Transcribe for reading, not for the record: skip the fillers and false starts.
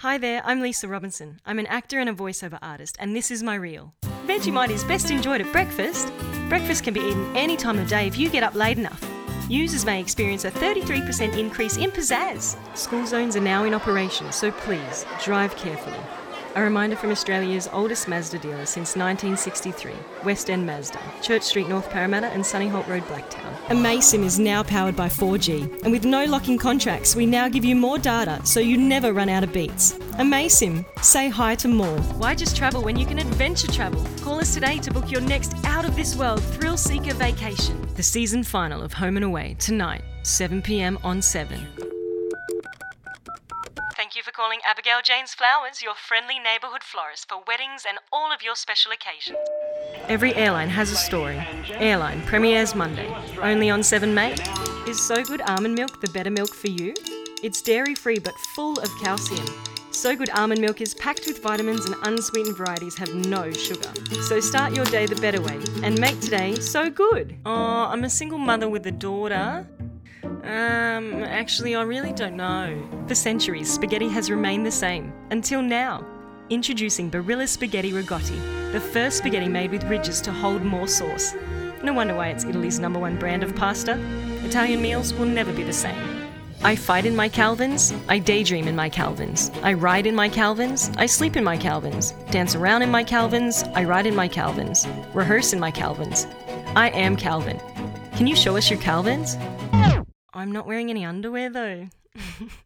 Hi there, I'm Lisa Robinson. I'm an actor and a voiceover artist, and this is my reel. Vegemite is best enjoyed at breakfast. Breakfast can be eaten any time of day if you get up late enough. Users may experience a 33% increase in pizzazz. School zones are now in operation, so please, drive carefully. A reminder from Australia's oldest Mazda dealer since 1963, West End Mazda, Church Street, North Parramatta and Sunnyholt Road, Blacktown. amaysim is now powered by 4G, and with no locking contracts, we now give you more data so you never run out of beats. amaysim, say hi to more. Why just travel when you can adventure travel? Call us today to book your next out-of-this-world thrill-seeker vacation. The season final of Home and Away, tonight, 7 p.m. on 7. Thank you for calling Abigail Jane's Flowers, your friendly neighbourhood florist for weddings and all of your special occasions. Every airline has a story. Airline premieres Monday. Only on 7 May. Is So Good almond milk the better milk for you? It's dairy-free but full of calcium. So Good almond milk is packed with vitamins and unsweetened varieties have no sugar. So start your day the better way and make today so good. Oh, I'm a single mother with a daughter. Actually, I really don't know. For centuries, spaghetti has remained the same. Until now. Introducing Barilla Spaghetti Rigotti, the first spaghetti made with ridges to hold more sauce. No wonder why it's Italy's #1 brand of pasta. Italian meals will never be the same. I fight in my Calvins, I daydream in my Calvins, I ride in my Calvins, I sleep in my Calvins, dance around in my Calvins, I ride in my Calvins, rehearse in my Calvins. I am Calvin. Can you show us your Calvins? I'm not wearing any underwear though.